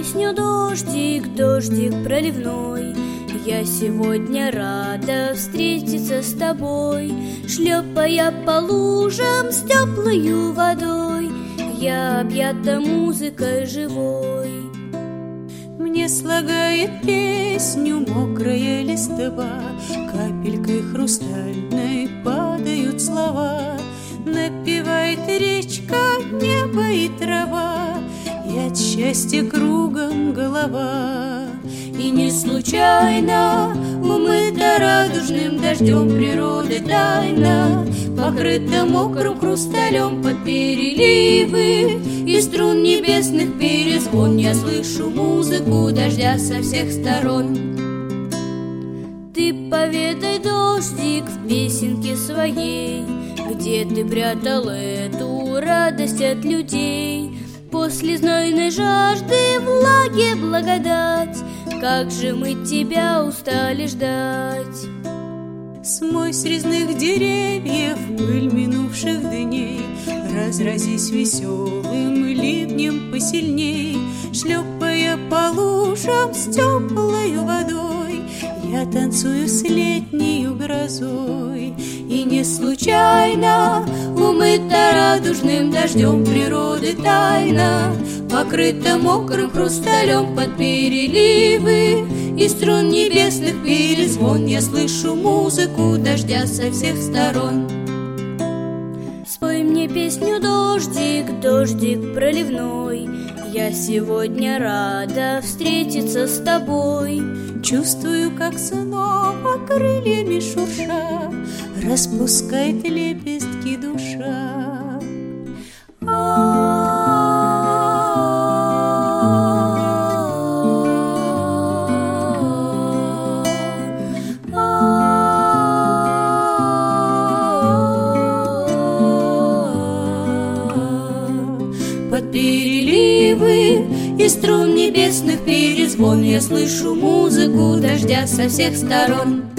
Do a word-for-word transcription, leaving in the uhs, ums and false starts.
песню «Дождик, дождик проливной». Я сегодня рада встретиться с тобой, шлепая по лужам с теплою водой. Я объята музыкой живой. Мне слагает песню мокрая листва, капелькой хрустальной падают слова. Напевает речка, небо и трава, и от счастья кругом голова. И не случайно умыта радужным дождем природы тайна, покрыта мокрым хрусталем под переливы и струн небесных перезвон. Я слышу музыку дождя со всех сторон. Ты поведай, дождик, в песенке своей, где ты прятал эту радость от людей. После знойной жажды влаги благодать, как же мы тебя устали ждать. Смой с резных деревьев пыль минувших дней, разразись веселым ливнем посильней. Шлепая по лужам с теплою водой, я танцую с летнею грозой. И не случайно умыта радужным дождем природы тайна, покрыта мокрым хрусталем под переливы и струн небесных перезвон. Я слышу музыку дождя со всех сторон. Спой мне песню, дождик, дождик проливной. Я сегодня рада встретиться с тобой. Чувствую, как снова крыльями шурша распускает лепестки душа. Под переливы и струн небесных перезвон я слышу музыку дождя со всех сторон.